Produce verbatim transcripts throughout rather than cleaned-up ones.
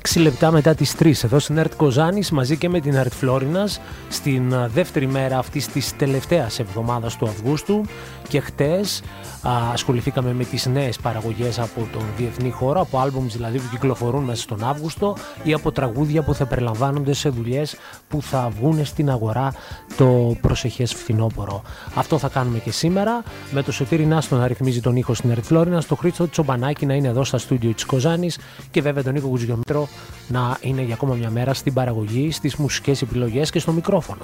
έξι λεπτά μετά τις τρεις εδώ στην Ερτ Κοζάνης μαζί και με την Ερτ Φλόρινας στην δεύτερη μέρα αυτής της τελευταίας εβδομάδας του Αυγούστου και χτες α, ασχοληθήκαμε με τις νέες παραγωγές από τον διεθνή χώρο, από άλμπουμς δηλαδή που κυκλοφορούν μέσα στον Αύγουστο ή από τραγούδια που θα περιλαμβάνονται σε δουλειές που θα βγουν στην αγορά το προσεχές φθινόπωρο. Αυτό θα κάνουμε και σήμερα με το Σωτήρη Νάστο να ρυθμίζει τον ήχο στην Ερτ Φλόρινας, το Χρήστο Τσομπανάκη να είναι εδώ στα στούντιο της Κοζάνης και βέβαια τον Νίκο Κουτζιομήτρο να είναι για ακόμα μια μέρα στην παραγωγή, στις μουσικές επιλογές και στο μικρόφωνο.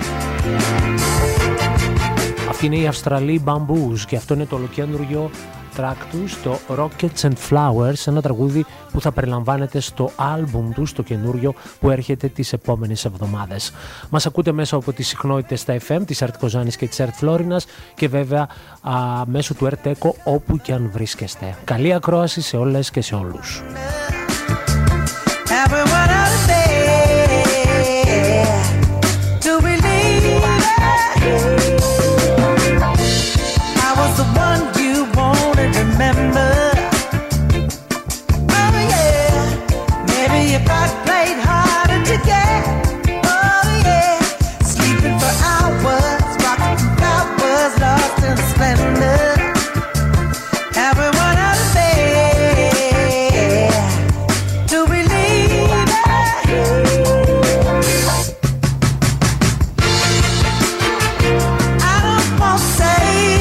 Αυτή είναι η Αυστραλή Bamboos και αυτό είναι το ολοκέντουργιο track τους, το Rockets and Flowers, ένα τραγούδι που θα περιλαμβάνεται στο άλμπουμ τους, το καινούριο που έρχεται τις επόμενες εβδομάδες. Μας ακούτε μέσα από τις συχνότητες στα εφ εμ της Ερτ Κοζάνης και της Ερτ Φλόρινας και βέβαια α, μέσω του Ερτ Echo όπου και αν βρίσκεστε. Καλή ακρόαση σε όλες και σε όλους. Remember, oh yeah, maybe if I played harder to get, oh yeah, sleeping for hours, rocking for hours, lost in splendor. Everyone out there to believe it. I don't want to say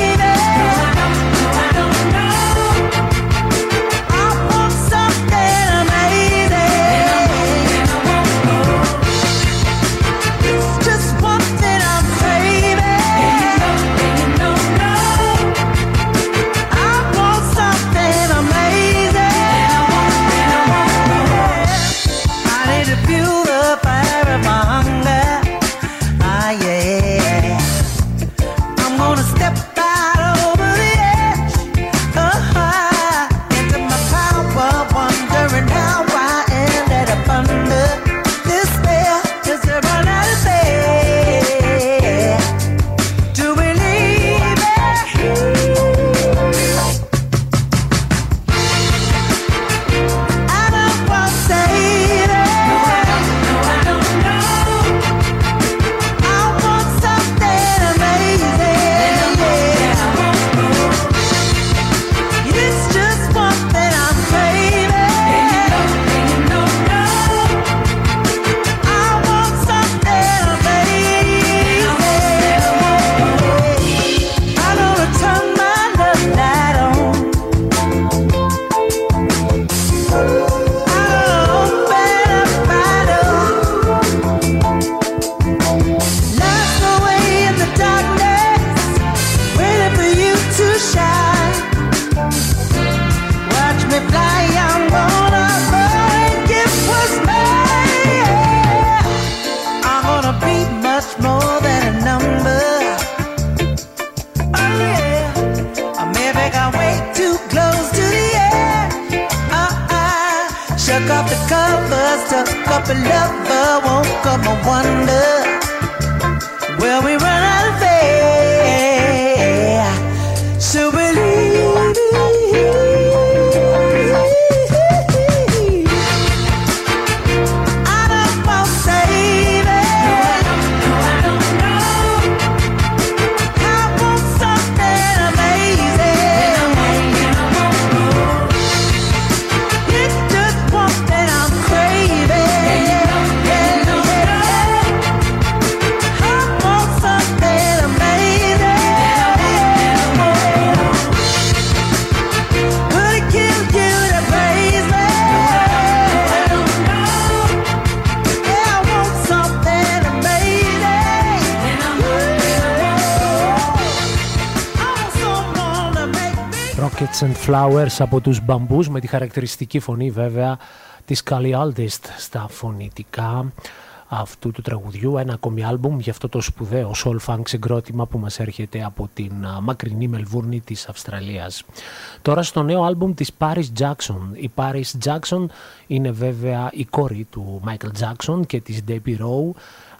and Flowers από τους Bamboos με τη χαρακτηριστική φωνή βέβαια της Callie Aldist στα φωνητικά αυτού του τραγουδιού, ένα ακόμη άλμπουμ για αυτό το σπουδαίο soul funk συγκρότημα που μας έρχεται από την μακρινή Μελβούρνη της Αυστραλίας. Τώρα στο νέο άλμπουμ της Paris Jackson. Η Paris Jackson είναι βέβαια η κόρη του Michael Jackson και της Debbie Rowe,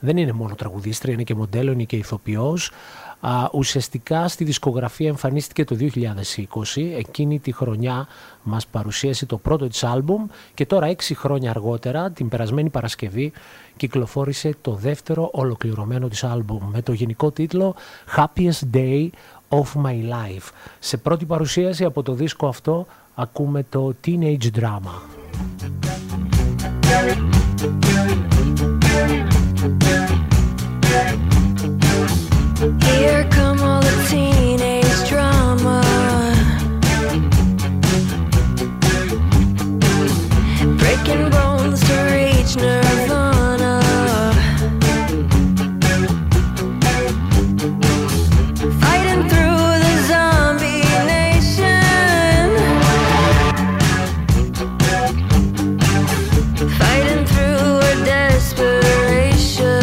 δεν είναι μόνο τραγουδίστρια, είναι και μοντέλο, είναι και ηθοποιός. Uh, ουσιαστικά στη δισκογραφία εμφανίστηκε το δύο χιλιάδες είκοσι, εκείνη τη χρονιά μας παρουσίασε το πρώτο της άλμπουμ και τώρα έξι χρόνια αργότερα, την περασμένη Παρασκευή, κυκλοφόρησε το δεύτερο ολοκληρωμένο της άλμπουμ με το γενικό τίτλο Happiest Day of My Life. Σε πρώτη παρουσίαση από το δίσκο αυτό ακούμε το Teenage Drama. Here come all the teenage drama, breaking bones to reach nirvana, fighting through the zombie nation, fighting through our desperation.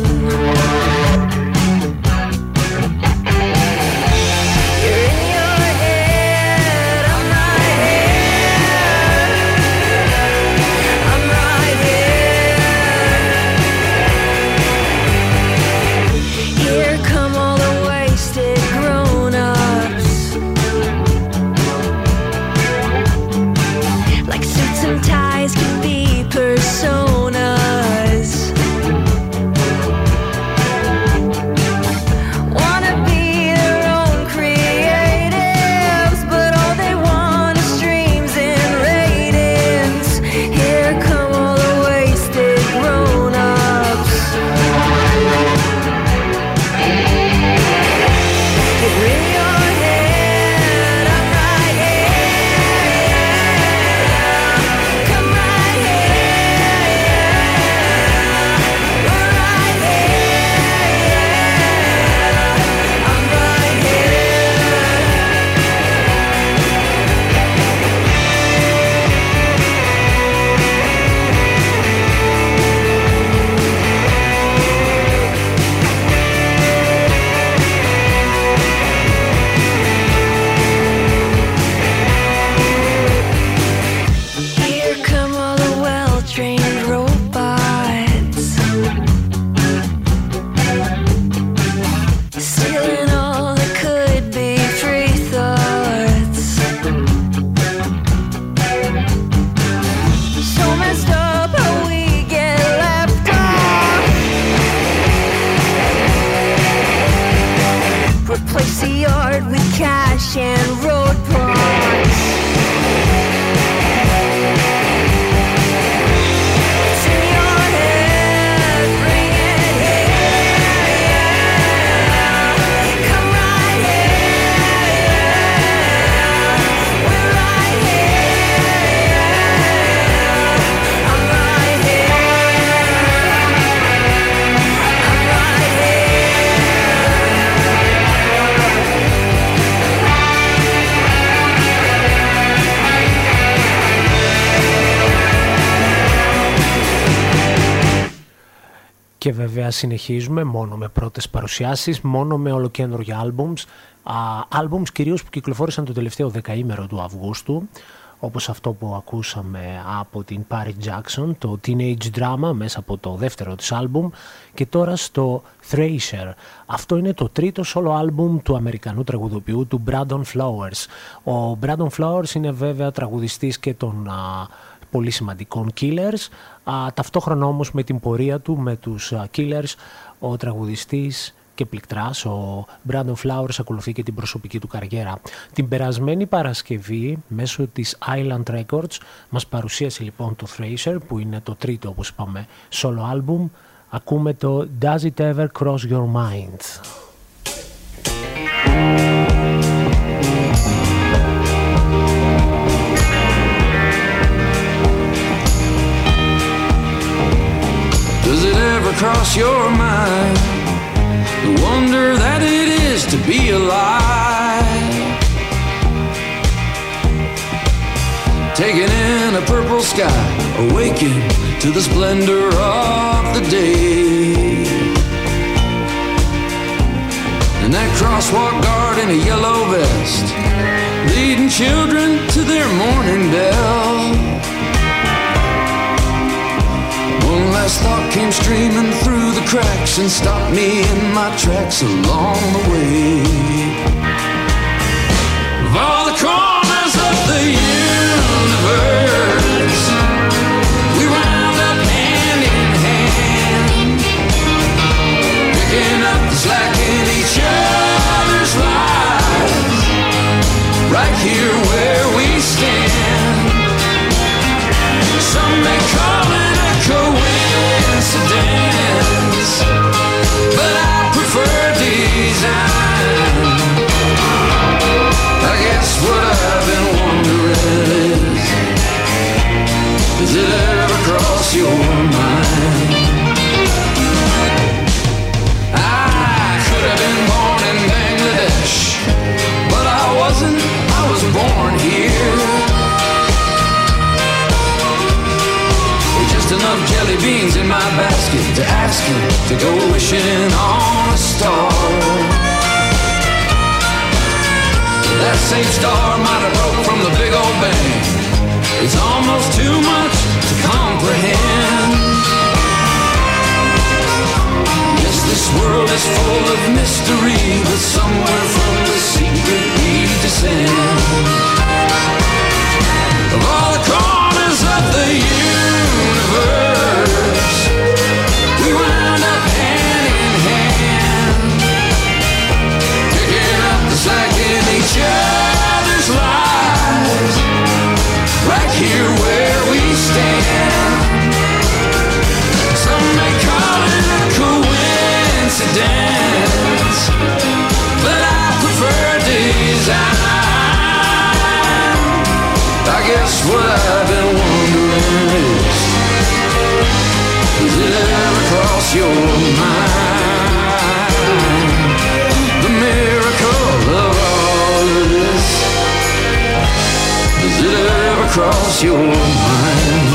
Και βέβαια συνεχίζουμε μόνο με πρώτες παρουσιάσεις, μόνο με ολοκαίνουργια άλμπουμς. Άλμπουμς κυρίως που κυκλοφόρησαν το τελευταίο δεκαήμερο του Αυγούστου, όπως αυτό που ακούσαμε από την Paris Jackson, το Teenage Drama, μέσα από το δεύτερο της άλμπουμ, και τώρα στο Thrasher. Αυτό είναι το τρίτο solo άλμπουμ του Αμερικανού τραγουδοποιού, του Brandon Flowers. Ο Brandon Flowers είναι βέβαια τραγουδιστής και των α, πολύ σημαντικών Killers, α, ταυτόχρονα όμως με την πορεία του με τους α, Killers, ο τραγουδιστής και πληκτράς, ο Brandon Flowers ακολουθεί και την προσωπική του καριέρα. Την περασμένη Παρασκευή μέσω της Island Records μας παρουσίασε λοιπόν το Thrasher, που είναι το τρίτο, όπως είπαμε, solo album. Ακούμε το Does It Ever Cross Your Mind? Does it ever cross your mind the wonder that it is to be alive, taking in a purple sky, awaken to the splendor of the day, and that crosswalk guard in a yellow vest leading children to their morning bell. One last last thought came streaming through the cracks and stopped me in my tracks along the way. Of all the corners of the universe, we wound up hand in hand, picking up the slack in each other's lives, right here where we stand. Some may call it a coincidence, but I prefer design. I guess what I've been wondering is, does it ever cross your mind? I could have been born in Bangladesh, but I wasn't, I was born here. With just enough jelly beans in my basket to ask you to go wishing on a star. That same star might have broke from the big old bang. It's almost too much to comprehend. Yes, this world is full of mystery, but somewhere from the secret we descend. Of all the corners of the universe, we wound up hand in hand, picking up the slack in each other's lives, right here where we stand. Some may call it a coincidence, but I prefer design. I guess what I've been wondering is, does it ever cross your mind? The miracle of all of this, does it ever cross your mind?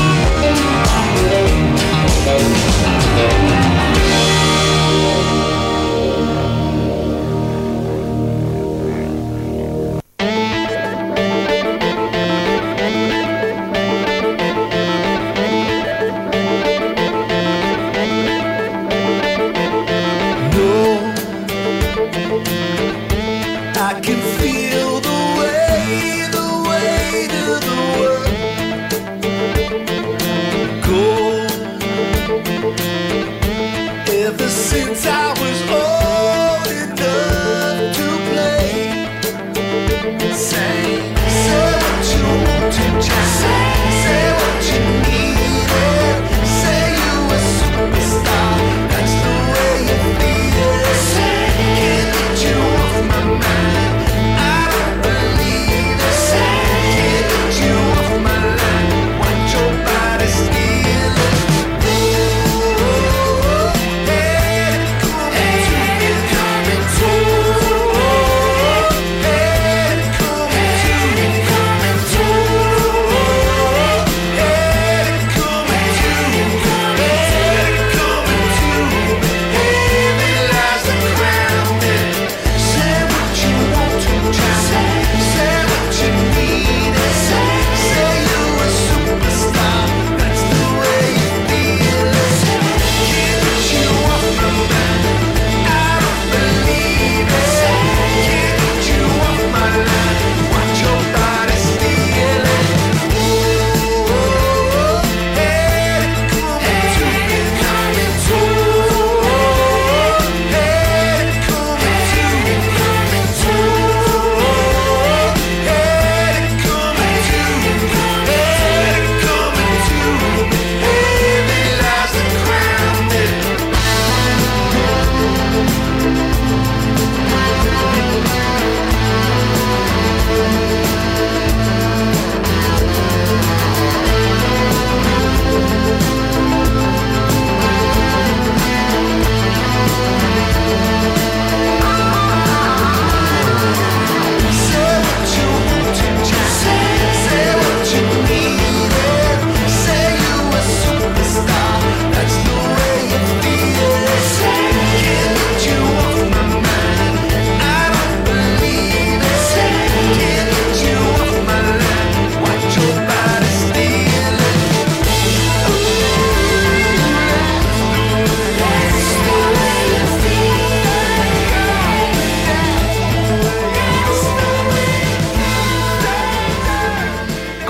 Since I was old enough to play, say, say what you want to just say, say what you needed, say you a superstar, that's the way you feel. Say, can't get you off my mind, I don't believe it. Say, can't get you off my line, what your body's feeling. Coming to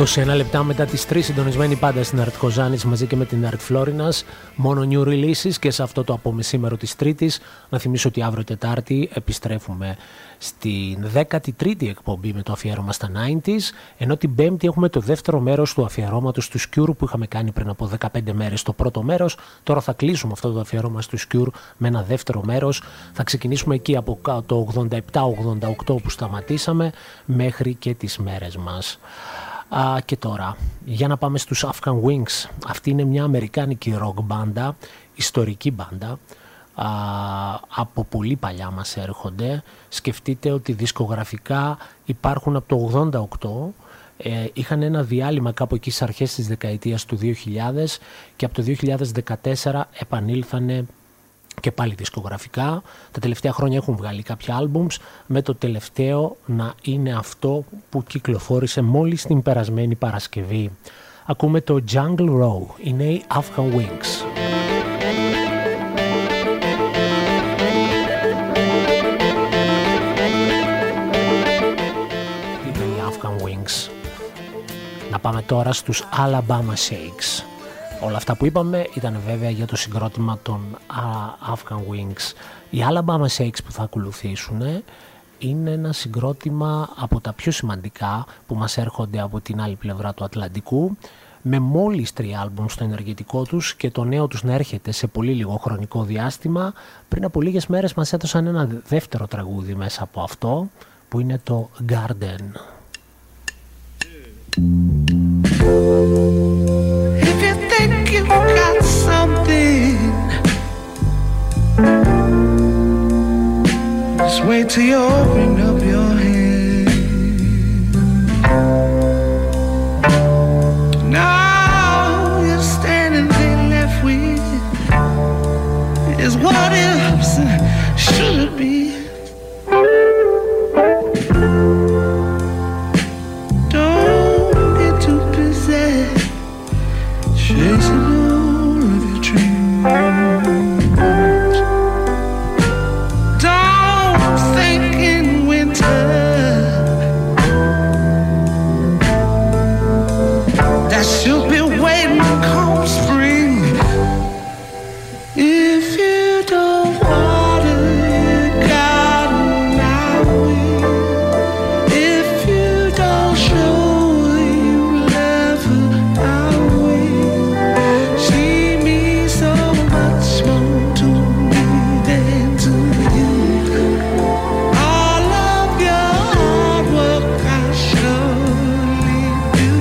είκοσι ένα λεπτά μετά τις τρεις, συντονισμένοι πάντα στην Art Kozanis μαζί και με την Art Florinas. Μόνο new releases και σε αυτό το απομεσήμερο της Τρίτης. Να θυμίσω ότι αύριο Τετάρτη επιστρέφουμε στην δέκατη τρίτη εκπομπή με το αφιέρωμα στα ενενήντα, ενώ την Πέμπτη έχουμε το δεύτερο μέρος του αφιερώματος του Cure που είχαμε κάνει πριν από δεκαπέντε μέρες το πρώτο μέρος. Τώρα θα κλείσουμε αυτό το αφιερώμα του Cure με ένα δεύτερο μέρος. Θα ξεκινήσουμε εκεί από το ογδόντα επτά ογδόντα οκτώ που σταματήσαμε μέχρι και τις μέρες μας. Α, και τώρα, για να πάμε στους Afghan Wings. Αυτή είναι μια αμερικάνικη rock μπάντα, ιστορική μπάντα. Α, από πολύ παλιά μας έρχονται. Σκεφτείτε ότι δισκογραφικά υπάρχουν από το ογδόντα οκτώ. Ε, είχαν ένα διάλειμμα κάπου εκεί στις αρχές της δεκαετίας του δύο χιλιάδες και από το δύο χιλιάδες δεκατέσσερα επανήλθανε και πάλι δισκογραφικά. Τα τελευταία χρόνια έχουν βγάλει κάποια άλμπουμς, με το τελευταίο να είναι αυτό που κυκλοφόρησε μόλις την περασμένη Παρασκευή. Ακούμε το Jungle Row, είναι οι Afghan Wings. Είναι οι Afghan Wings. Να πάμε τώρα στους Alabama Shakes. Όλα αυτά που είπαμε ήταν βέβαια για το συγκρότημα των Afghan Wings. Οι Alabama Shakes που θα ακολουθήσουν είναι ένα συγκρότημα από τα πιο σημαντικά που μας έρχονται από την άλλη πλευρά του Ατλαντικού, με μόλις τρία άλμπουμ στο ενεργητικό τους και το νέο τους να έρχεται σε πολύ λίγο χρονικό διάστημα. Πριν από λίγες μέρες μας έδωσαν ένα δεύτερο τραγούδι μέσα από αυτό που είναι το Garden. If you think you've got something, just wait till you open up your head. Now you're standing there left with is what ifs and should it be. Chasing all of your dreams. Don't think in winter that she'll be waiting come spring. If you don't water your garden, I will. If you don't show you love her, I will. She means so much more to me than to you. All of your hard work I surely do.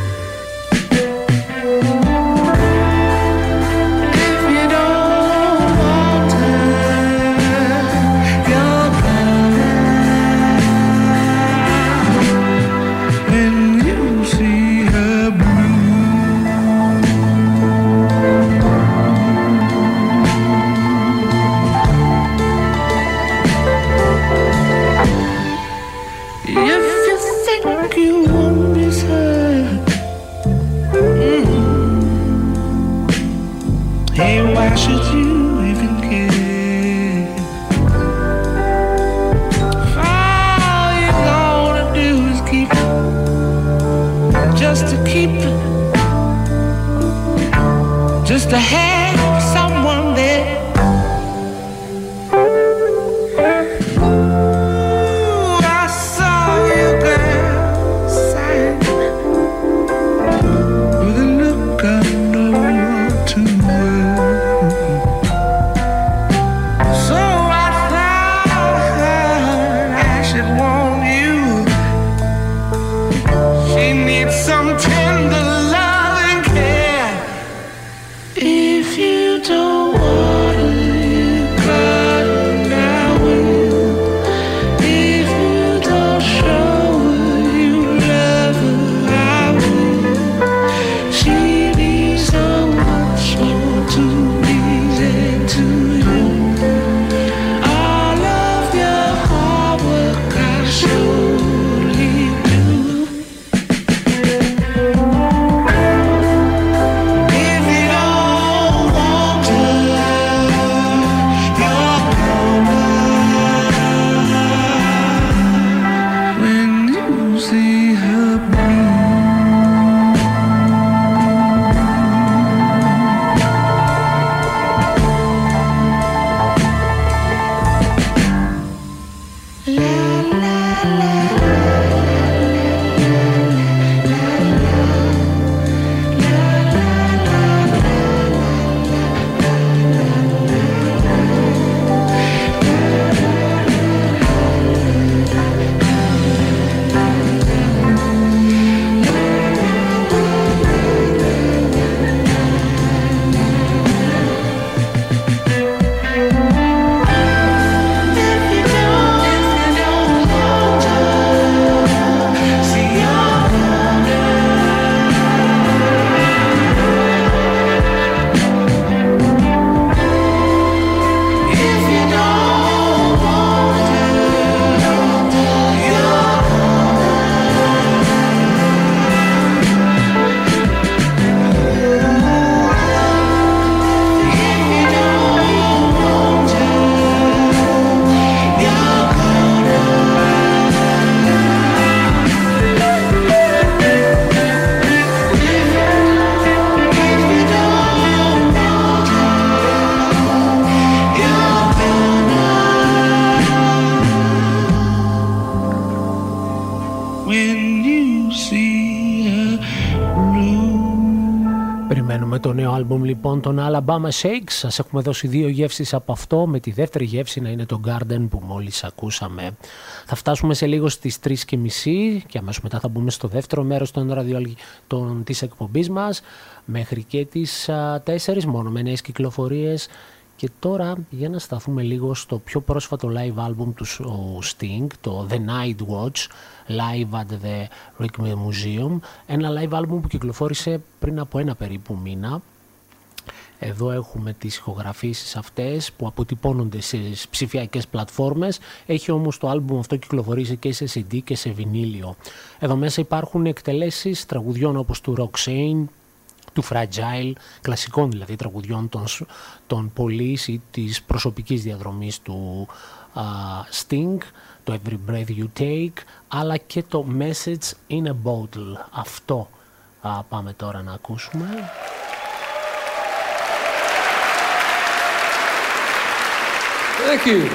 If you don't water your garden, then you see her bloom. If you think you won't miss her, mm, hey, why should you even care? If all you're gonna do is keep just to keep just to have someone there. Ooh, I saw you, girl, sign with a look I know too well. So I thought I should warn you. She needs some tender love and care. If το νέο άλμπουμ λοιπόν των Alabama Shakes. Σας έχουμε δώσει δύο γεύσεις από αυτό, με τη δεύτερη γεύση να είναι το Garden που μόλις ακούσαμε. Θα φτάσουμε σε λίγο στις τρεις και μισή και αμέσως μετά θα μπούμε στο δεύτερο μέρος των ραδιολ... των... της εκπομπής μας μέχρι και τις τέσσερις μόνο με νέες κυκλοφορίες. Και τώρα για να σταθούμε λίγο στο πιο πρόσφατο live album του Sting, το The Night Watch, live at the Requiem Museum, ένα live album που κυκλοφόρησε πριν από ένα περίπου μήνα. Εδώ έχουμε τις ηχογραφήσεις αυτές που αποτυπώνονται σε ψηφιακές πλατφόρμες. Έχει όμως το άλμπουμ αυτό κυκλοφορήσει και σε σι ντι και σε βινίλιο. Εδώ μέσα υπάρχουν εκτελέσεις τραγουδιών όπως του Roxanne, του Fragile, κλασικών δηλαδή τραγουδιών των, των Police ή της προσωπικής διαδρομής του uh, Sting, το Every Breath You Take, αλλά και το Message in a Bottle. Αυτό uh, πάμε τώρα να ακούσουμε. Thank you.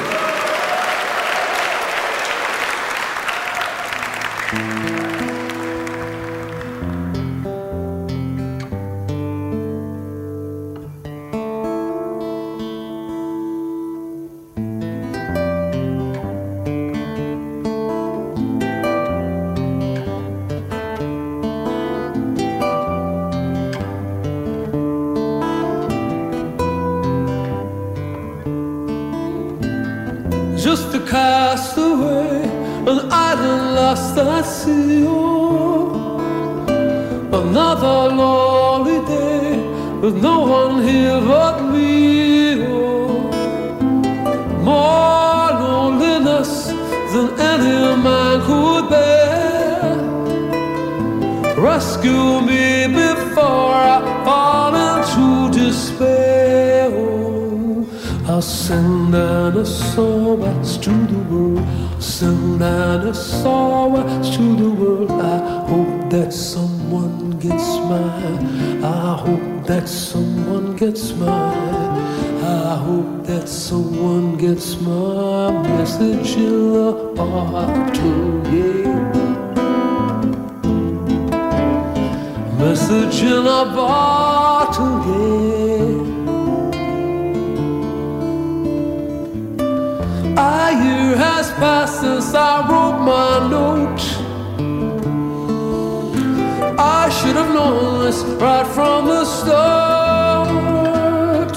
Just a castaway, an island lost at sea. Oh, another lonely day with no one here but me. Oh, more loneliness than any man could bear. Rescue me before I fall into despair. Oh, I'll send an S O S to the world, send an S O S to the world. I hope that someone gets mine. I hope that someone gets mine. I hope that someone gets my message in a bottle, yeah. Message in a bottle, yeah. A year has passed since I wrote my note. I should have known this right from the start.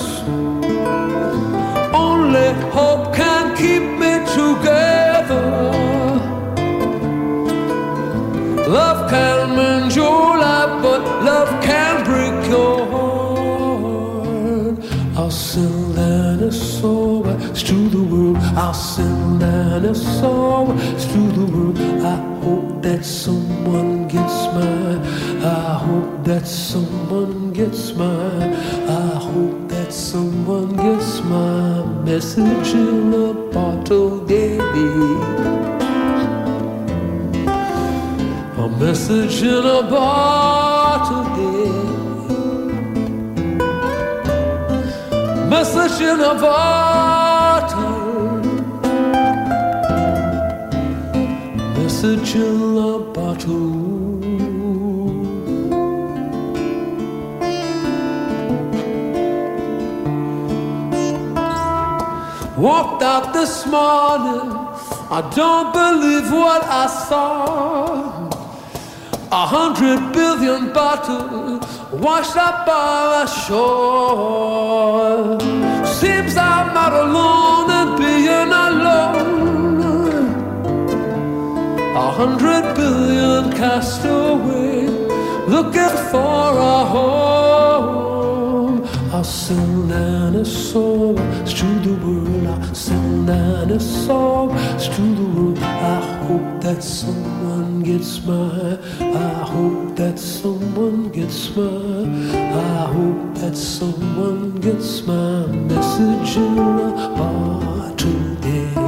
Only hope can keep me together. Love can mend your life, but love can break your heart. I'll send an S O S to the world. I'll send an S O S to the world. I hope that someone gets mine. I hope that someone gets mine. I hope that someone gets my message in a bottle, baby. A message in a bottle, baby. Message in a bottle. Message in a bottle. Walked out this morning, I don't believe what I saw. A hundred billion bottles washed up by the shore. Seems I'm not alone in being alone. A hundred billion cast away, looking for a home. I'll send an S O S to the world. I'll send an S O S to the world. I hope that someone gets mine. I hope that someone gets mine. I hope that someone gets my message in a bottle, yeah.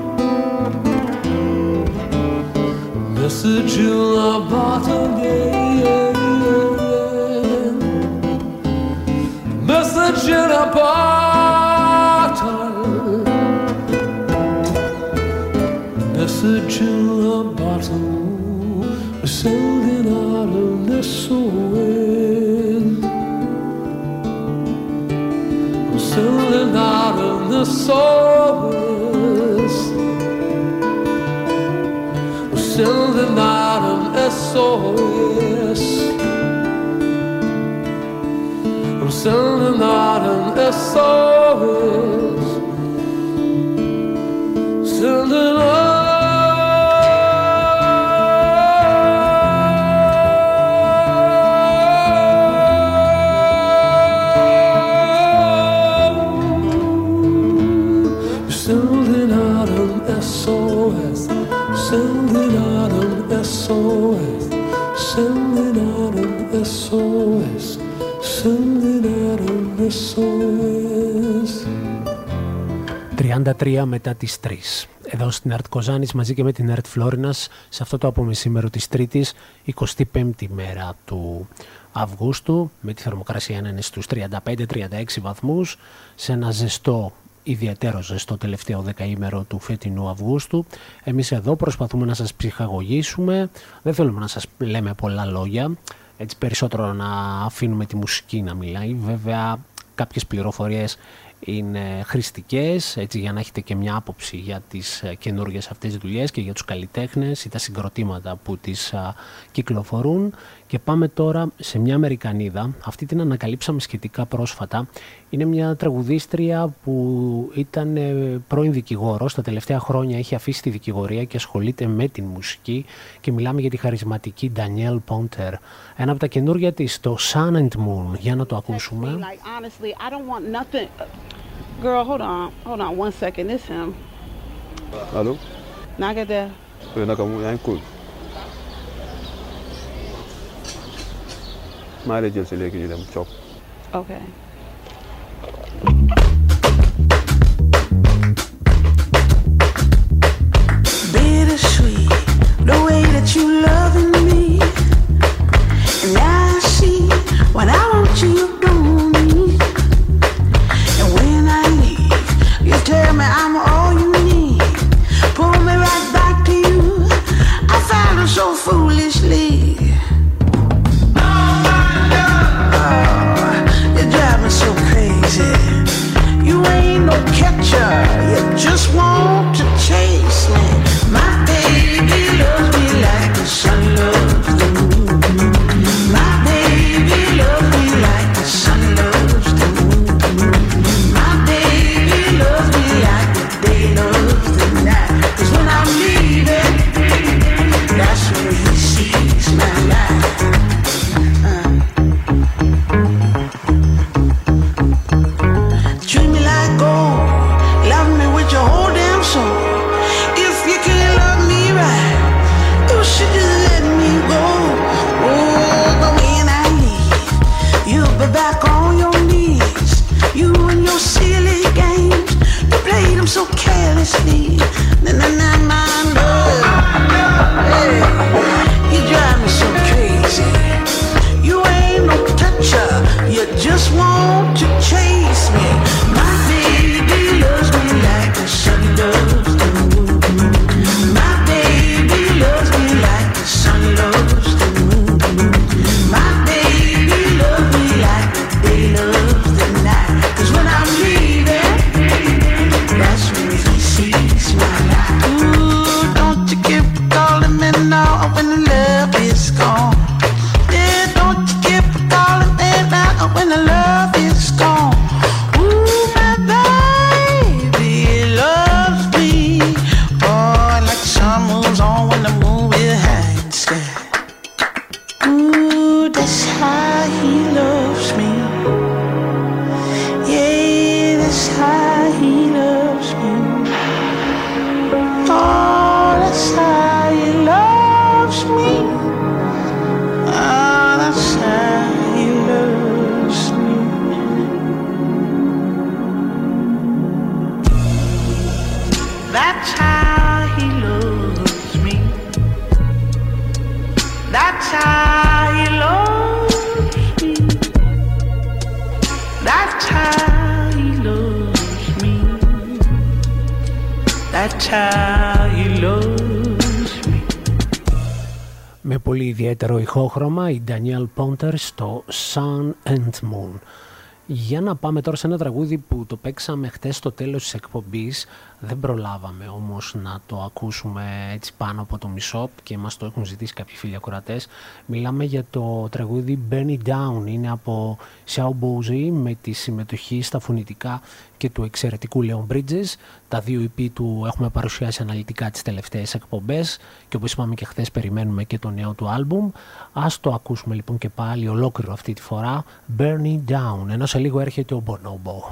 Message in a bottle, yeah, yeah, yeah. Message in a bottle. Message in a bottle. We're sending out an S O S. S O S. I'm sending out an S O S. I'm sending out an S O S. Sending out. Sending out an S O S, sending out an S O S, sending out an S O S, sending out an S O S. τριάντα τρία μετά τις τρεις. Εδώ στην ΕΡΤ Κοζάνης μαζί και με την ΕΡΤ Φλόρινας σε αυτό το απομεσήμερο της Τρίτης, εικοστή πέμπτη μέρα του Αυγούστου, με τη θερμοκρασία να είναι στους τριάντα πέντε τριάντα έξι βαθμούς, σε ένα ζεστό, ιδιαίτερο ζεστό τελευταίο δεκαήμερο του φετινού Αυγούστου. Εμείς εδώ προσπαθούμε να σας ψυχαγωγήσουμε, δεν θέλουμε να σας λέμε πολλά λόγια, έτσι περισσότερο να αφήνουμε τη μουσική να μιλάει. Βέβαια κάποιες πληροφορίες είναι χρηστικές, έτσι, για να έχετε και μια άποψη για τις καινούργιες αυτές δουλειές και για τους καλλιτέχνες ή τα συγκροτήματα που τις α, κυκλοφορούν. Και πάμε τώρα σε μια Αμερικανίδα. Αυτή την ανακαλύψαμε σχετικά πρόσφατα. Είναι μια τραγουδίστρια που ήταν πρώην δικηγόρος. Τα τελευταία χρόνια έχει αφήσει τη δικηγορία και ασχολείται με την μουσική, και μιλάμε για τη χαρισματική Danielle Ponter. Ένα από τα καινούργια της, το Sun and Moon. Για να το ακούσουμε. Like, honestly, I don't want nothing. Girl, hold on. Hold on one second. It's him. Allô? Nagade. Eh, Nakamu, yaa ngi cool. maa lay jël si léegi ñu dem cop. Okay. Bittersweet, the way that you loving me. And now I see when I want you, you don't want me. And when I leave, you tell me I'm all you need. Pull me right back to you. I found her so foolishly. So crazy, you ain't no catcher, you just want to chase me. My baby loves me like the sun loves the moon. My baby loves me like the sun loves the moon. My baby loves me like the day loves the night. 'Cause when I'm leaving, that's when he sees my light. So carelessly, na na na my love. Hey, you drive me so crazy. You ain't no toucher, you just want to chase me. My baby loves me like the sun loves the moon. My baby loves me like the sun loves the moon. My baby loves me like the day loves the night. 'Cause when I'm leaving, that's when he sees my light. Ooh, don't you keep calling me now when the love is gone. Yeah, don't you keep calling me now when the love is gone. Ooh, my baby loves me. Oh, like the sun moves on when the moon will hide the sky. Ooh, that's how he loves me. Yeah, that's how he loves me. Oh, that's how he loves me. Oh, that's how he loves me. That's how he loves me. That's how he loves me. That's how he loves me. That's how he loves me. Με πολύ ιδιαίτερο ηχόχρωμα η Danielle Ponter στο Sun and Moon. Για να πάμε τώρα σε ένα τραγούδι που το παίξαμε χτες στο τέλος της εκπομπής. Δεν προλάβαμε όμως να το ακούσουμε έτσι πάνω από το μισό και μας το έχουν ζητήσει κάποιοι φίλοι ακροατές. Μιλάμε για το τραγούδι Burn It Down. Είναι από Xiao Bouzey με τη συμμετοχή στα φωνητικά και του εξαιρετικού Leon Bridges. Τα δύο ι πι του έχουμε παρουσιάσει αναλυτικά τις τελευταίες εκπομπές και όπως είπαμε και χθες περιμένουμε και το νέο του άλμπουμ. Ας το ακούσουμε λοιπόν και πάλι ολόκληρο αυτή τη φορά. Burn It Down. Ενώ σε λίγο έρχεται ο Bonobo.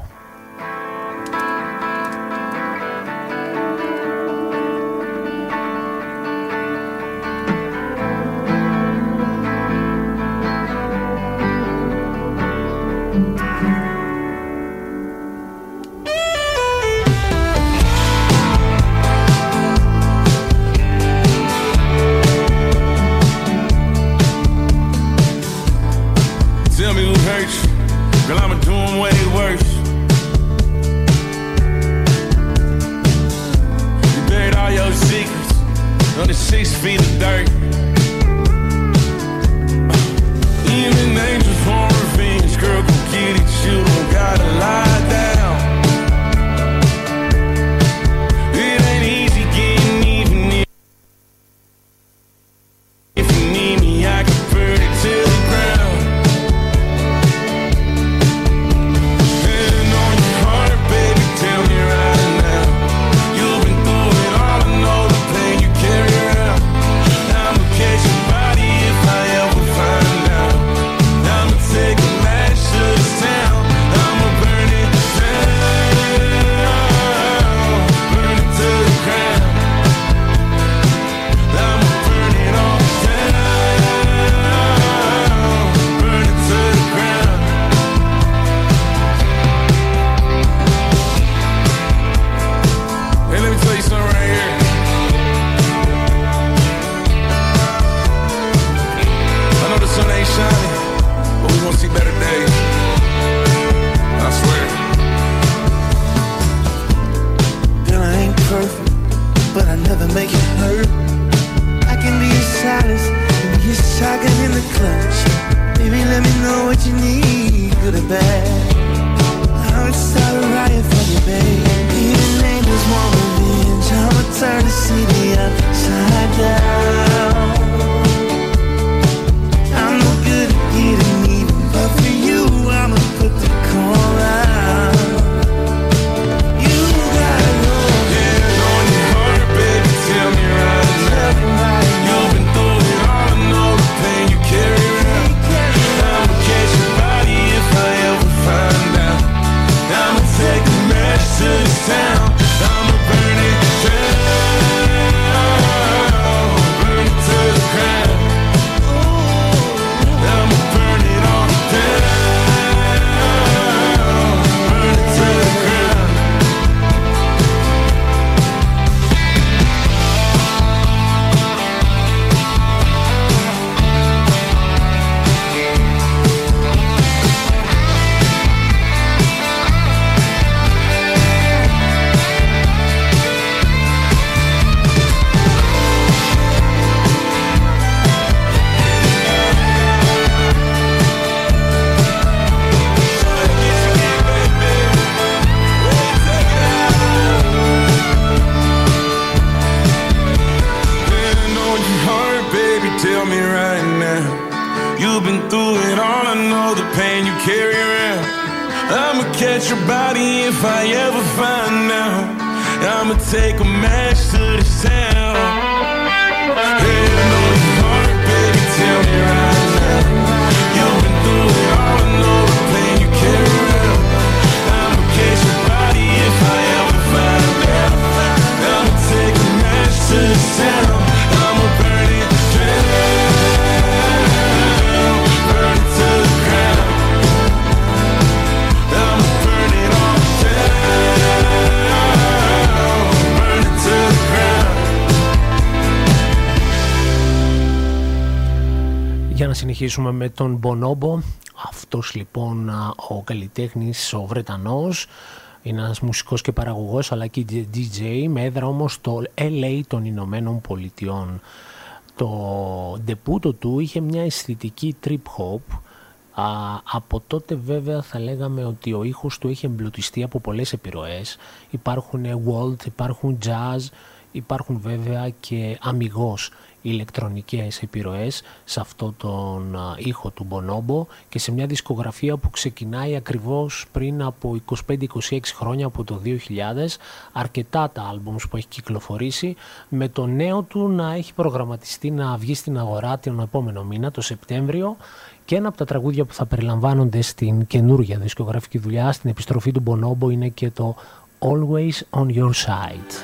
Συνεχίσουμε με τον Bonobo. Αυτός λοιπόν ο καλλιτέχνης, ο Βρετανός, είναι ένας μουσικός και παραγωγός αλλά και ντι τζέι με έδρα όμως στο ελ έι των Ηνωμένων Πολιτειών. Το ντεπούτο του είχε μια αισθητική trip hop Α, από τότε βέβαια θα λέγαμε ότι ο ήχος του έχει εμπλουτιστεί από πολλές επιρροές. Υπάρχουν world, υπάρχουν jazz, υπάρχουν βέβαια και αμιγώς ηλεκτρονικές επιρροές σε αυτό τον ήχο του Bonobo και σε μια δισκογραφία που ξεκινάει ακριβώς πριν από είκοσι πέντε είκοσι έξι χρόνια, από το δύο χιλιάδες, αρκετά τα άλμπουμς που έχει κυκλοφορήσει, με το νέο του να έχει προγραμματιστεί να βγει στην αγορά τον επόμενο μήνα, το Σεπτέμβριο, και ένα από τα τραγούδια που θα περιλαμβάνονται στην καινούργια δισκογραφική δουλειά, στην επιστροφή του Bonobo, είναι και το Always on Your Side.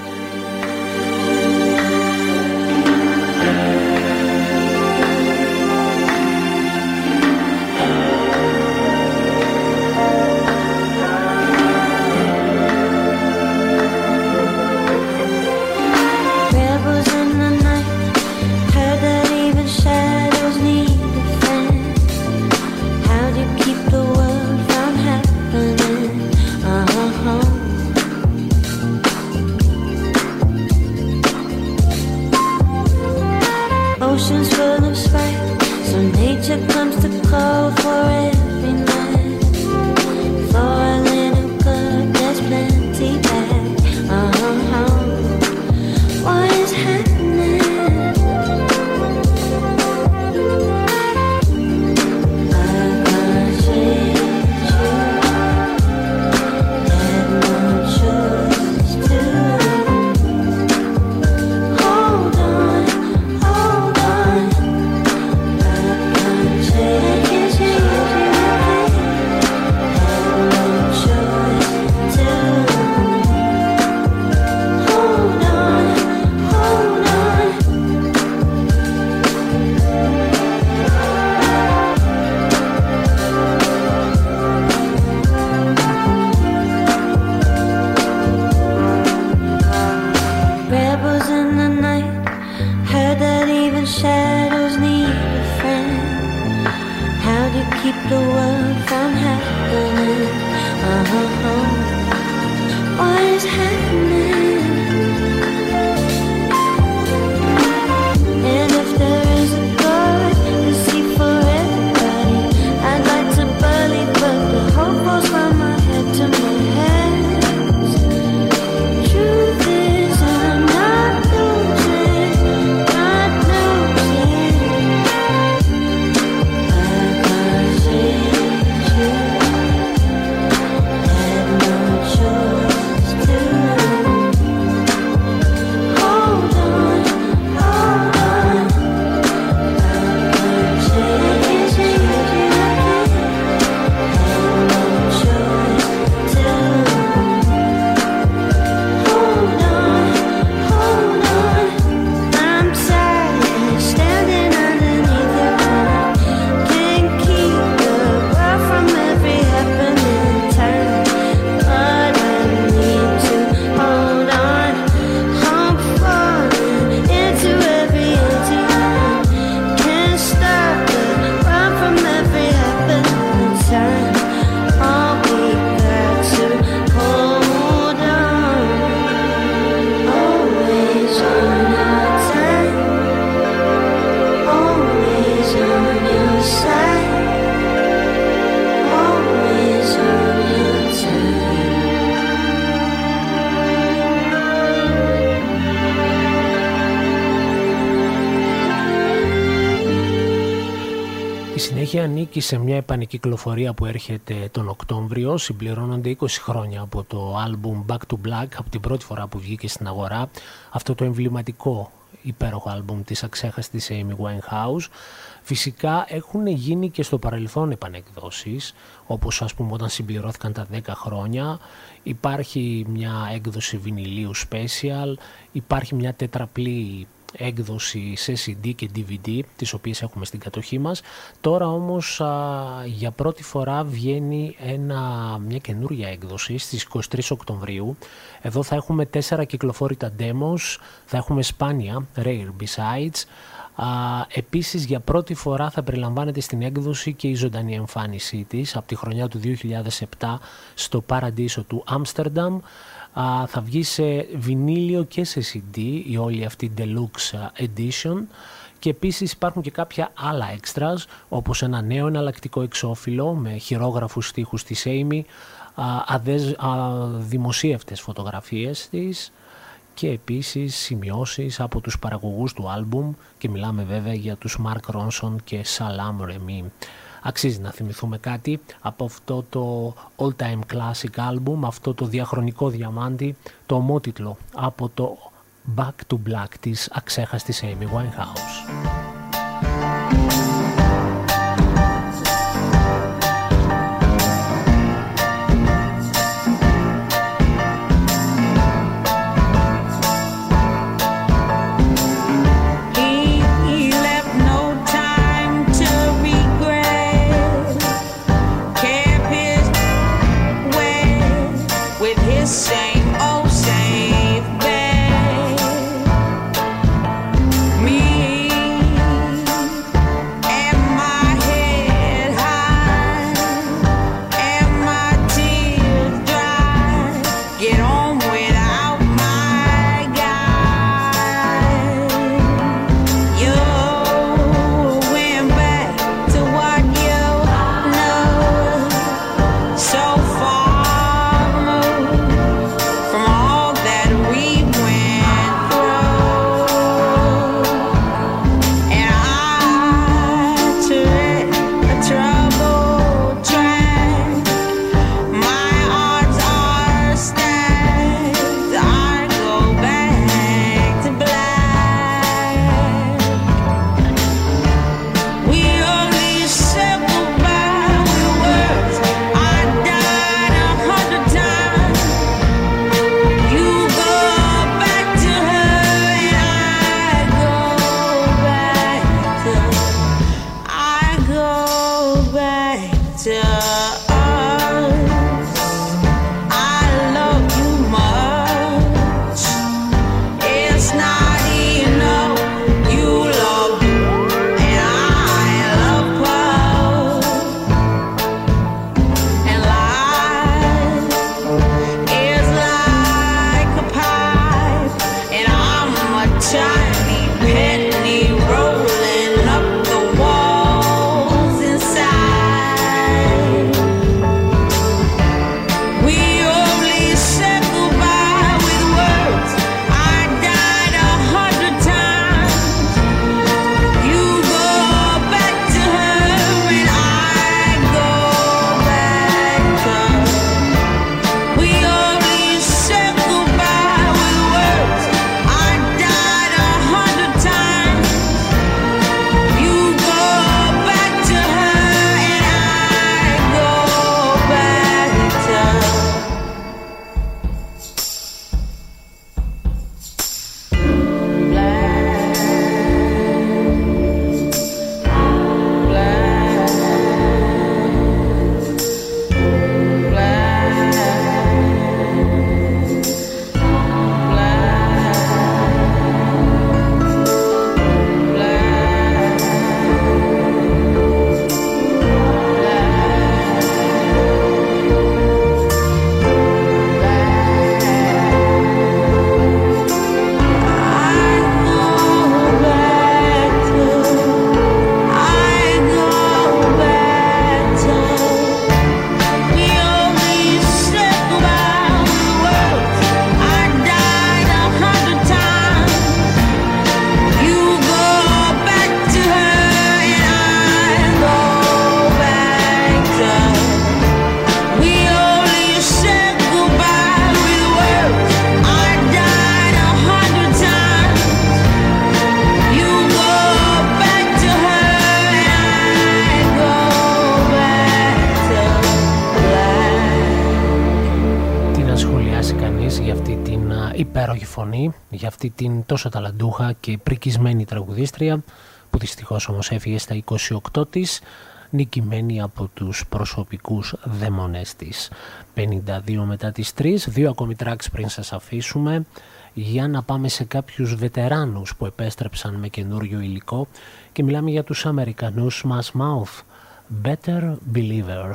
Oceans full of spite, so nature comes to call for every night. For a little good, there's plenty back. Uh-huh. What is happening? I can't change you. Had no choice to. Hold on. Keep the world from happening. Uh-huh. What is happening? And if there is a God to see for everybody, I'd like to believe, but the hope goes from my head to my hands. Truth is I'm not losing, not losing. Ανήκει σε μια επανεκυκλοφορία που έρχεται τον Οκτώβριο. Συμπληρώνονται είκοσι χρόνια από το άλμπουμ Back to Black, από την πρώτη φορά που βγήκε στην αγορά. Αυτό το εμβληματικό υπέροχο άλμπουμ της αξέχαστης Amy Winehouse. Φυσικά έχουν γίνει και στο παρελθόν επανεκδόσεις, όπως ας πούμε όταν συμπληρώθηκαν τα δέκα χρόνια. Υπάρχει μια έκδοση βινιλίου special, υπάρχει μια τετραπλή έκδοση σε σι ντι και ντι βι ντι, τις οποίες έχουμε στην κατοχή μας. Τώρα όμως α, για πρώτη φορά βγαίνει ένα, μια καινούργια έκδοση στις είκοσι τρεις Οκτωβρίου. Εδώ θα έχουμε τέσσερα κυκλοφόρητα demos, θα έχουμε σπάνια rare besides. Α, επίσης για πρώτη φορά θα περιλαμβάνεται στην έκδοση και η ζωντανή εμφάνισή της από τη χρονιά του δύο χιλιάδες επτά στο Παραντίσο του Άμστερνταμ. Uh, θα βγει σε βινίλιο και σε σι ντι η όλη αυτή deluxe edition και επίσης υπάρχουν και κάποια άλλα extras, όπως ένα νέο εναλλακτικό εξώφυλλο με χειρόγραφους στίχους της Amy, δημοσίευτες φωτογραφίες της και επίσης σημειώσεις από τους παραγωγούς του άλμπουμ, και μιλάμε βέβαια για τους Mark Ronson και Salam Remy. Αξίζει να θυμηθούμε κάτι από αυτό το all time classic album, αυτό το διαχρονικό διαμάντι, το ομότιτλο από το Back to Black της αξέχαστης Amy Winehouse. Same old safe bed. Me and my head high and my tears dry. Get on without my guy. You went back to what you know so far. υπέροχη φωνή, για αυτή την τόσο ταλαντούχα και πρικισμένη τραγουδίστρια, που δυστυχώς όμως έφυγε στα είκοσι οκτώ της, νικημένη από τους προσωπικούς δαίμονες της. πενήντα δύο μετά τις τρεις, δύο ακόμη tracks πριν σας αφήσουμε, για να πάμε σε κάποιους βετεράνους που επέστρεψαν με καινούριο υλικό, και μιλάμε για τους Αμερικανούς Smash Mouth, Better Believer.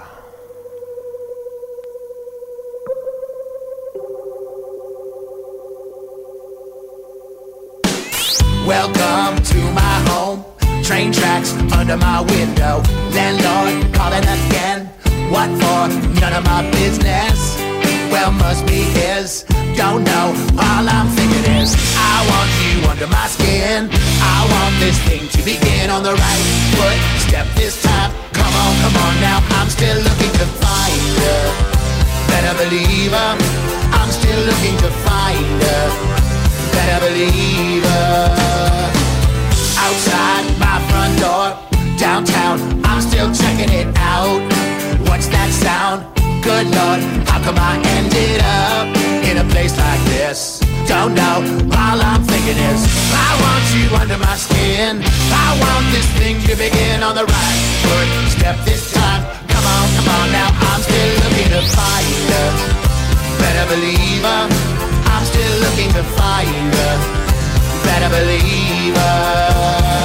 Welcome to my home. train tracks under my window. Landlord calling again. What for? None of my business. Well, must be his. Don't know. All I'm thinking is, I want you under my skin. I want this thing to begin on the right foot. Step this time. Come on, come on now. I'm still looking to find her. Better believe her. I'm still looking to find her. Better believe her. Outside my front door, downtown, I'm still checking it out. What's that sound? Good Lord, how come I ended up in a place like this? Don't know, all I'm thinking is, I want you under my skin. I want this thing to begin on the right foot. Step this time, come on, come on now. I'm still looking to find her. Better believe her. I'm still looking to find her. Better believe her.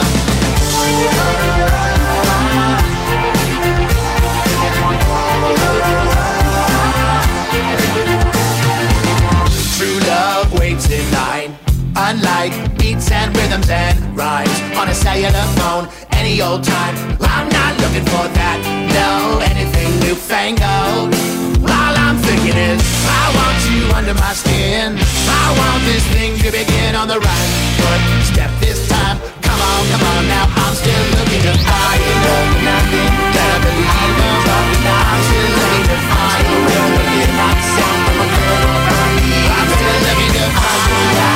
True love waits in line. Unlike beats and rhythms and rhymes on a cellular phone any old time. I'm not looking for that. No, anything newfangled. All I'm thinking is, I want you under my skin. I want this thing to begin on the right foot. Step this time. Come on, come on now. I'm still looking to find her. Nothing better believe her. I'm still looking to find her. I'm still looking to find her.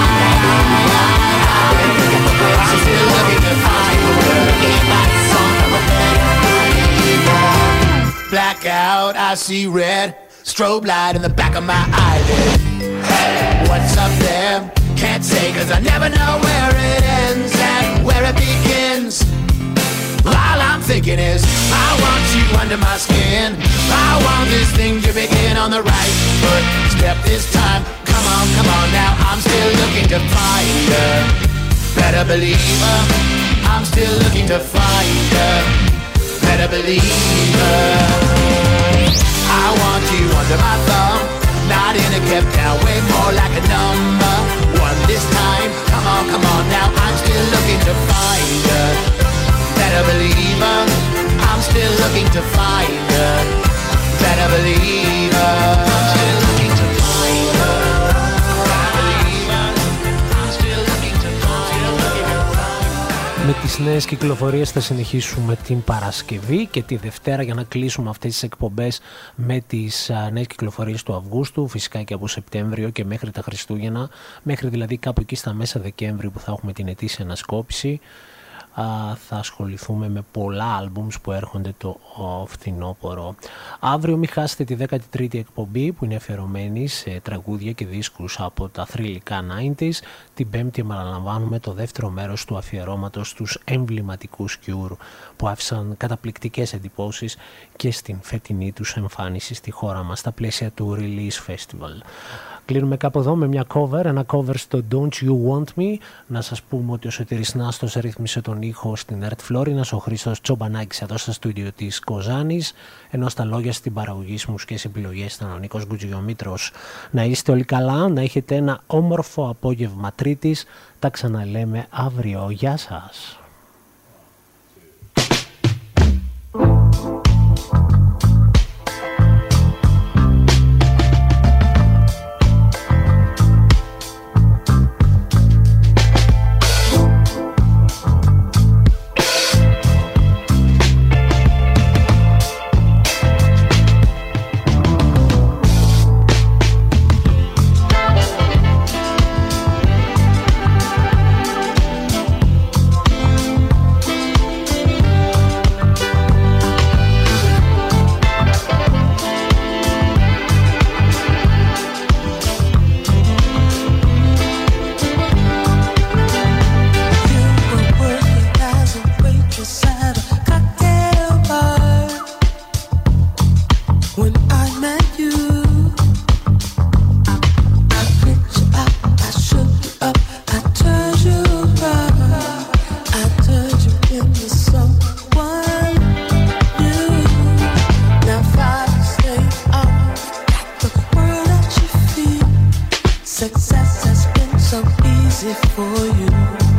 I'm still looking to find her. Blackout, I see red. Strobe light in the back of my eyelid. Hey, what's up there? Can't say cause I never know where it ends and where it begins. All I'm thinking is, I want you under my skin. I want this thing to begin on the right foot. Step this time, come on, come on now. I'm still looking to find her. Better believe her. I'm still looking to find her. Better believe her. I want you under my thumb. Not in a kept down way, more like a number one this time. Come on, come on now. I'm still looking to find her. Better believe her. I'm still looking to find her. Better believe her. I'm still looking to find her. Better believe her. I'm still looking to find her. Με τις νέες κυκλοφορίες θα συνεχίσουμε την Παρασκευή και τη Δευτέρα για να κλείσουμε αυτές τις εκπομπές με τις νέες κυκλοφορίες του Αυγούστου, φυσικά και από Σεπτέμβριο και μέχρι τα Χριστούγεννα, μέχρι δηλαδή κάπου εκεί στα μέσα Δεκέμβρη που θα έχουμε την ετήσια ανασκόπηση. Θα ασχοληθούμε με πολλά άλμπουμς που έρχονται το φθινόπωρο. Αύριο μην χάσετε τη δέκατη τρίτη εκπομπή που είναι αφιερωμένη σε τραγούδια και δίσκους από τα θρυλικά ενενήντα. Την Πέμπτη επαναλαμβάνουμε το δεύτερο μέρος του αφιερώματος στους εμβληματικούς Cure που άφησαν καταπληκτικές εντυπώσεις και στην φετινή τους εμφάνιση στη χώρα μας στα πλαίσια του Release Festival. Κλείνουμε κάπου εδώ με μια cover, ένα cover στο Don't You Want Me. Να σας πούμε ότι ο Σωτήρης Νάστος ρύθμισε τον ήχο στην Ερτ Φλόρινας, ο Χρήστος Τσομπανάκης εδώ στα στούντιο της Κοζάνης, ενώ στα λόγια στην παραγωγή στις μουσικές επιλογές ήταν ο Νίκος Γκουτζιομήτρος. Να είστε όλοι καλά, να έχετε ένα όμορφο απόγευμα Τρίτης. Τα ξαναλέμε αύριο. Γεια σας. Success has been so easy for you.